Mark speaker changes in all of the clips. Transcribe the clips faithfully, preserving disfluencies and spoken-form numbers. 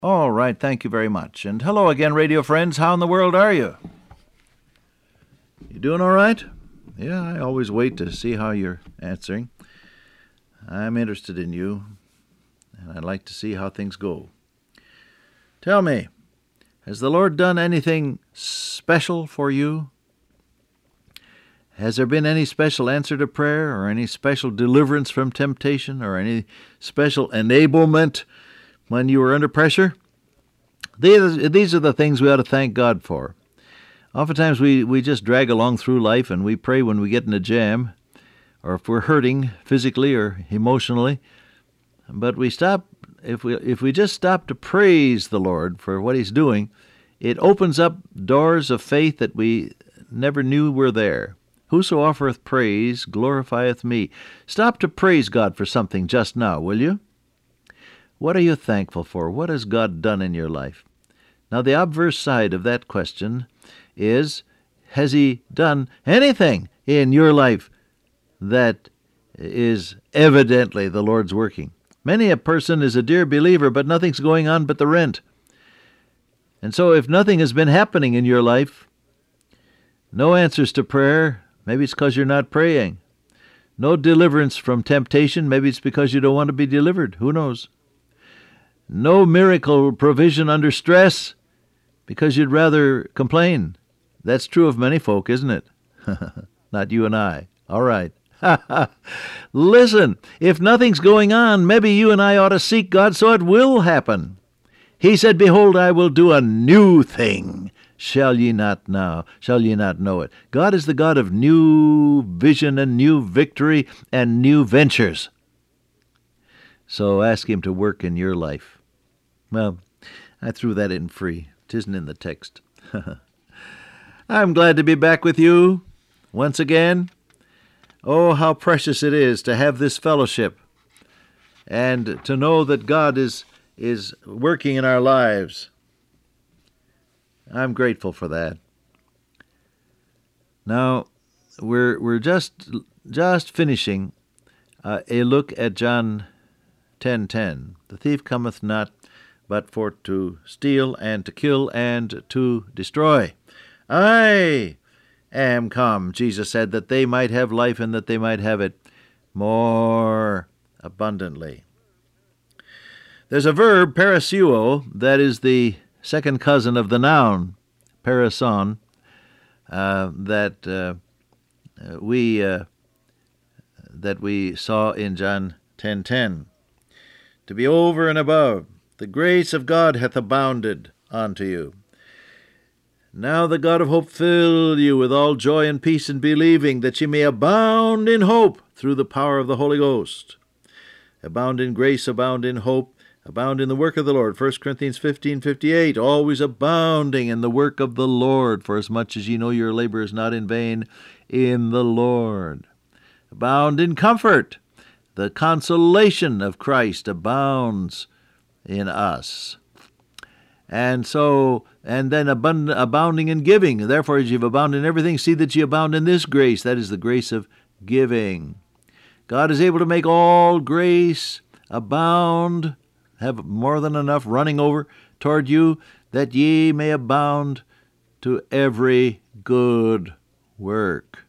Speaker 1: All right, thank you very much. And hello again, radio friends. How in the world are you? You doing all right? Yeah, I always wait to see how you're answering. I'm interested in you, and I'd like to see how things go. Tell me, has the Lord done anything special for you? Has there been any special answer to prayer, or any special deliverance from temptation, or any special enablement when you were under pressure? These are the things we ought to thank God for. Oftentimes we, we just drag along through life and we pray when we get in a jam, or if we're hurting physically or emotionally. But we stop, if we if we just stop to praise the Lord for what He's doing, it opens up doors of faith that we never knew were there. Whoso offereth praise glorifieth me. Stop to praise God for something just now, will you? What are you thankful for? What has God done in your life? Now, the obverse side of that question is, has He done anything in your life that is evidently the Lord's working? Many a person is a dear believer, but nothing's going on but the rent. And so if nothing has been happening in your life, no answers to prayer, maybe it's because you're not praying. No deliverance from temptation, maybe it's because you don't want to be delivered. Who knows? No miracle provision under stress, because you'd rather complain. That's true of many folk, isn't it? Not you and I. All right. Listen, if nothing's going on, maybe you and I ought to seek God so it will happen. He said, "Behold, I will do a new thing. Shall ye not now? Shall ye not know it?" God is the God of new vision and new victory and new ventures. So ask Him to work in your life. Well, I threw that in free. It isn't in the text. I'm glad to be back with you once again. Oh, how precious it is to have this fellowship and to know that God is is working in our lives. I'm grateful for that. Now, we're we're just just finishing uh, a look at John ten ten. The thief cometh not but for to steal and to kill and to destroy. I am come, Jesus said, that they might have life and that they might have it more abundantly. There's a verb, parasuo, that is the second cousin of the noun, parason, uh, that uh, we uh, that we saw in John ten ten. To be over and above, the grace of God hath abounded unto you. Now the God of hope fill you with all joy and peace in believing, that ye may abound in hope through the power of the Holy Ghost. Abound in grace, abound in hope, abound in the work of the Lord. First Corinthians fifteen fifty-eight, always abounding in the work of the Lord, for as much as ye know your labor is not in vain in the Lord. Abound in comfort. The consolation of Christ abounds in us. And so, and then abund- abounding in giving. Therefore, as you've abounded in everything, see that ye abound in this grace. That is the grace of giving. God is able to make all grace abound, have more than enough running over toward you, that ye may abound to every good work.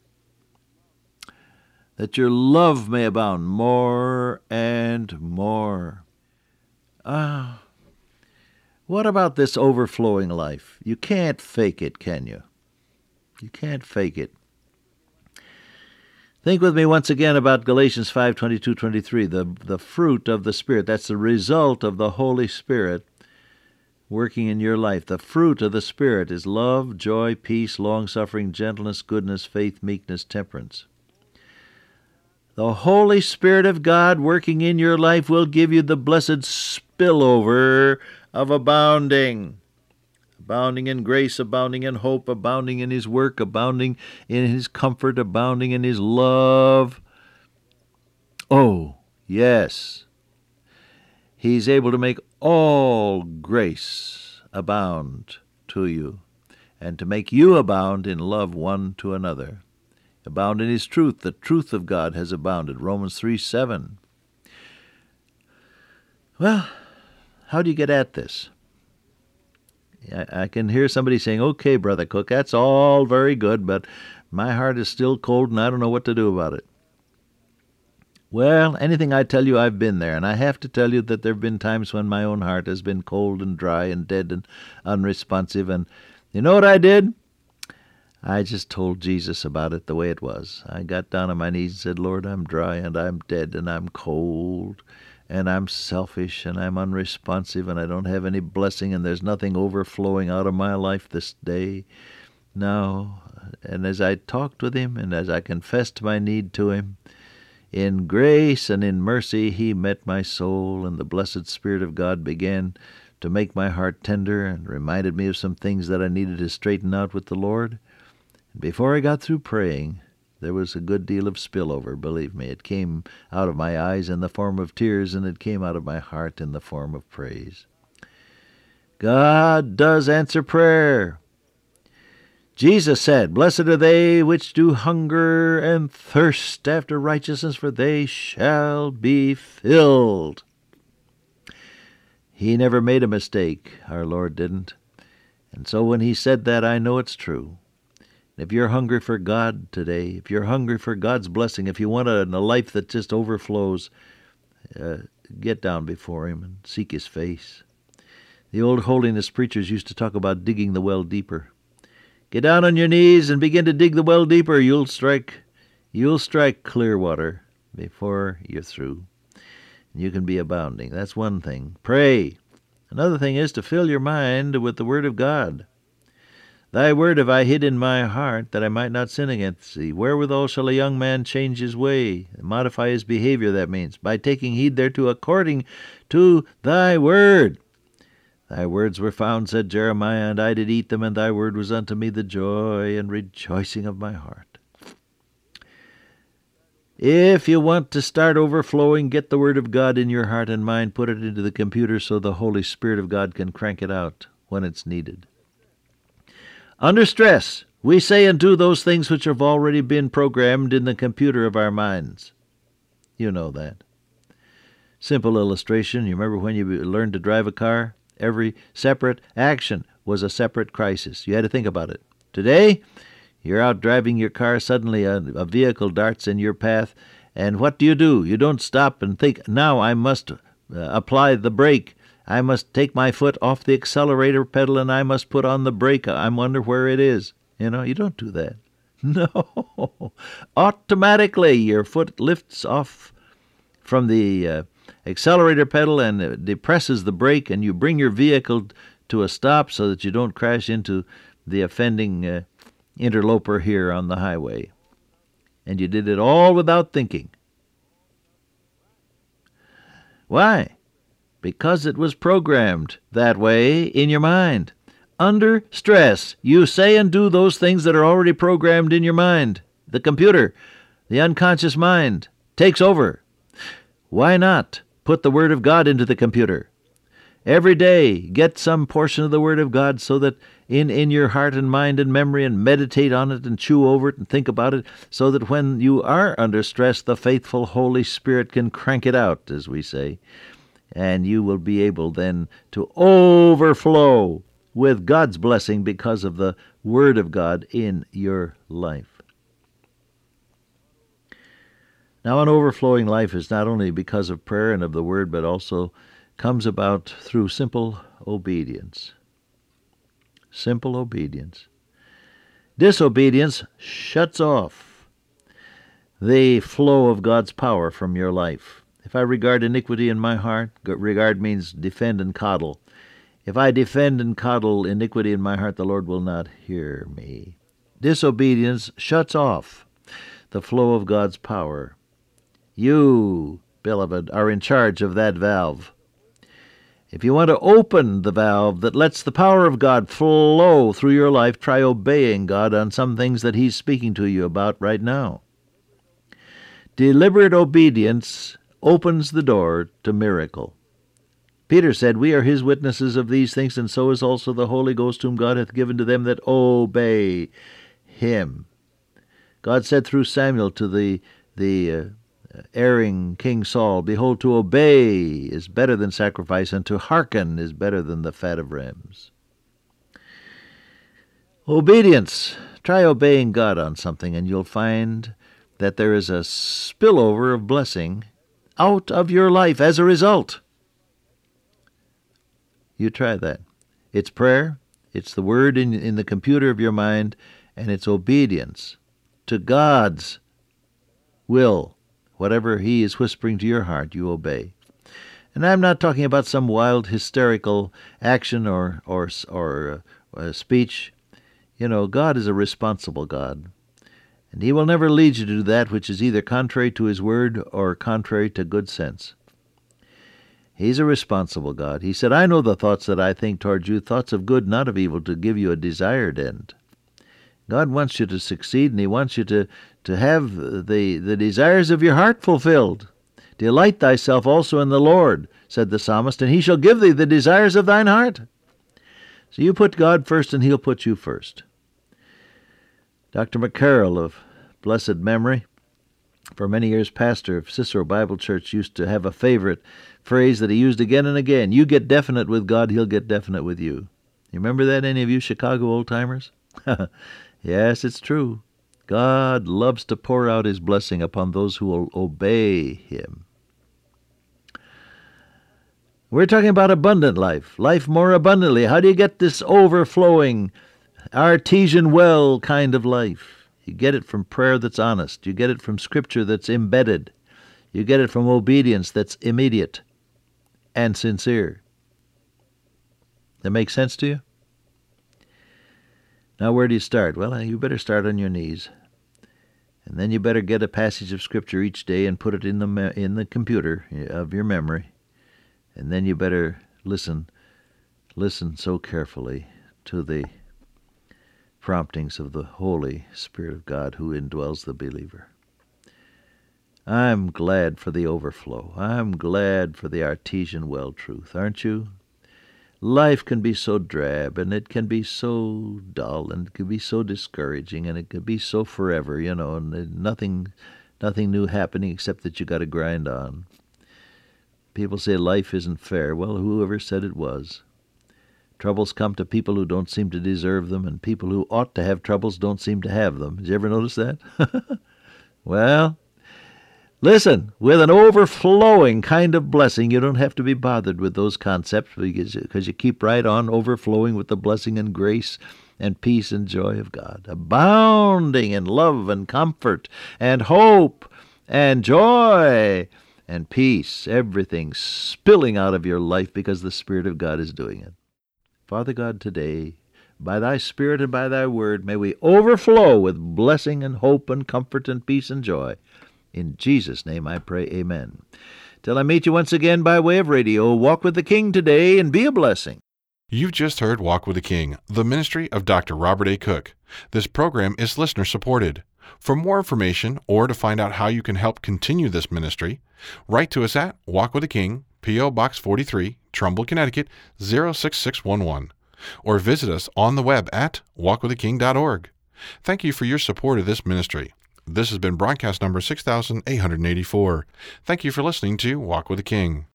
Speaker 1: That your love may abound more and more. Ah, what about this overflowing life? You can't fake it, can you? You can't fake it. Think with me once again about Galatians five twenty-two twenty-three, the, the fruit of the Spirit. That's the result of the Holy Spirit working in your life. The fruit of the Spirit is love, joy, peace, long-suffering, gentleness, goodness, faith, meekness, temperance. The Holy Spirit of God working in your life will give you the blessed spillover of abounding. Abounding in grace, abounding in hope, abounding in His work, abounding in His comfort, abounding in His love. Oh, yes. He's able to make all grace abound to you, and to make you abound in love one to another. Abound in His truth. The truth of God has abounded. Romans three seven. Well, how do you get at this? I, I can hear somebody saying, okay, Brother Cook, that's all very good, but my heart is still cold and I don't know what to do about it. Well, anything I tell you, I've been there, and I have to tell you that there have been times when my own heart has been cold and dry and dead and unresponsive, and you know what I did? I just told Jesus about it the way it was. I got down on my knees and said, Lord, I'm dry and I'm dead and I'm cold and I'm selfish and I'm unresponsive and I don't have any blessing and there's nothing overflowing out of my life this day. Now, and as I talked with him and as I confessed my need to him, in grace and in mercy he met my soul, and the blessed Spirit of God began to make my heart tender and reminded me of some things that I needed to straighten out with the Lord. And before I got through praying, there was a good deal of spillover, believe me. It came out of my eyes in the form of tears, and it came out of my heart in the form of praise. God does answer prayer. Jesus said, Blessed are they which do hunger and thirst after righteousness, for they shall be filled. He never made a mistake, our Lord didn't. And so when he said that, I know it's true. If you're hungry for God today, if you're hungry for God's blessing, if you want a, a life that just overflows, uh, get down before him and seek his face. The old holiness preachers used to talk about digging the well deeper. Get down on your knees and begin to dig the well deeper. You'll strike, you'll strike clear water before you're through. You can be abounding. That's one thing. Pray. Another thing is to fill your mind with the Word of God. Thy word have I hid in my heart, that I might not sin against thee. Wherewithal shall a young man change his way, modify his behavior, that means, by taking heed thereto according to thy word. Thy words were found, said Jeremiah, and I did eat them, and thy word was unto me the joy and rejoicing of my heart. If you want to start overflowing, get the Word of God in your heart and mind, put it into the computer so the Holy Spirit of God can crank it out when it's needed. Under stress, we say and do those things which have already been programmed in the computer of our minds. You know that. Simple illustration, you remember when you learned to drive a car? Every separate action was a separate crisis. You had to think about it. Today, you're out driving your car, suddenly a, a vehicle darts in your path, and what do you do? You don't stop and think, now I must uh, apply the brake. I must take my foot off the accelerator pedal and I must put on the brake. I wonder where it is. You know, you don't do that. No. Automatically, your foot lifts off from the uh, accelerator pedal and it depresses the brake, and you bring your vehicle to a stop so that you don't crash into the offending uh, interloper here on the highway. And you did it all without thinking. Why? Because it was programmed that way in your mind. Under stress, you say and do those things that are already programmed in your mind. The computer, the unconscious mind, takes over. Why not put the Word of God into the computer? Every day, get some portion of the Word of God so that in, in your heart and mind and memory, and meditate on it and chew over it and think about it, so that when you are under stress, the faithful Holy Spirit can crank it out, as we say, and you will be able then to overflow with God's blessing because of the Word of God in your life. Now, an overflowing life is not only because of prayer and of the Word, but also comes about through simple obedience. Simple obedience. Disobedience shuts off the flow of God's power from your life. If I regard iniquity in my heart, regard means defend and coddle. If I defend and coddle iniquity in my heart, the Lord will not hear me. Disobedience shuts off the flow of God's power. You, beloved, are in charge of that valve. If you want to open the valve that lets the power of God flow through your life, try obeying God on some things that He's speaking to you about right now. Deliberate obedience opens the door to miracle. Peter said, we are His witnesses of these things, and so is also the Holy Ghost, whom God hath given to them that obey Him. God said through Samuel to the, the uh, erring King Saul, behold, to obey is better than sacrifice, and to hearken is better than the fat of rams. Obedience. Try obeying God on something, and you'll find that there is a spillover of blessing out of your life as a result. You try that. It's prayer, it's the word in, in the computer of your mind, and it's obedience to God's will. Whatever He is whispering to your heart, you obey. And I'm not talking about some wild, hysterical action or or or uh, speech. You know, God is a responsible God, and He will never lead you to do that which is either contrary to His word or contrary to good sense. He's a responsible God. He said, I know the thoughts that I think toward you, thoughts of good, not of evil, to give you a desired end. God wants you to succeed, and He wants you to, to have the, the desires of your heart fulfilled. Delight thyself also in the Lord, said the psalmist, and He shall give thee the desires of thine heart. So you put God first, and He'll put you first. Doctor McCarroll of blessed memory, for many years pastor of Cicero Bible Church, used to have a favorite phrase that he used again and again. You get definite with God, He'll get definite with you. You remember that, any of you Chicago old-timers? Yes, it's true. God loves to pour out His blessing upon those who will obey Him. We're talking about abundant life, life more abundantly. How do you get this overflowing, artesian well kind of life? You get it from prayer that's honest. You get it from Scripture that's embedded. You get it from obedience that's immediate and sincere. That makes sense to you? Now, where do you start? Well, you better start on your knees. And then you better get a passage of Scripture each day and put it in the me- in the computer of your memory. And then you better listen, listen so carefully to the promptings of the Holy Spirit of God who indwells the believer. I'm glad for the overflow. I'm glad for the artesian well truth, aren't you? Life can be so drab, and it can be so dull, and it can be so discouraging, and it can be so forever, you know, and nothing, nothing new happening except that you got to grind on. People say life isn't fair. Well, whoever said it was? Troubles come to people who don't seem to deserve them, and people who ought to have troubles don't seem to have them. Did you ever notice that? Well, listen, with an overflowing kind of blessing, you don't have to be bothered with those concepts because, because you keep right on overflowing with the blessing and grace and peace and joy of God, abounding in love and comfort and hope and joy and peace, everything spilling out of your life because the Spirit of God is doing it. Father God, today, by Thy Spirit and by Thy Word, may we overflow with blessing and hope and comfort and peace and joy. In Jesus' name I pray, amen. Till I meet you once again by way of radio, walk with the King today and be a blessing.
Speaker 2: You've just heard Walk with the King, the ministry of Doctor Robert A. Cook. This program is listener-supported. For more information or to find out how you can help continue this ministry, write to us at Walk with the King, P O. Box forty-three, Trumbull, Connecticut, zero six six one one, or visit us on the web at walk with the king dot org. Thank you for your support of this ministry. This has been broadcast number six thousand eight hundred eighty-four. Thank you for listening to Walk with the King.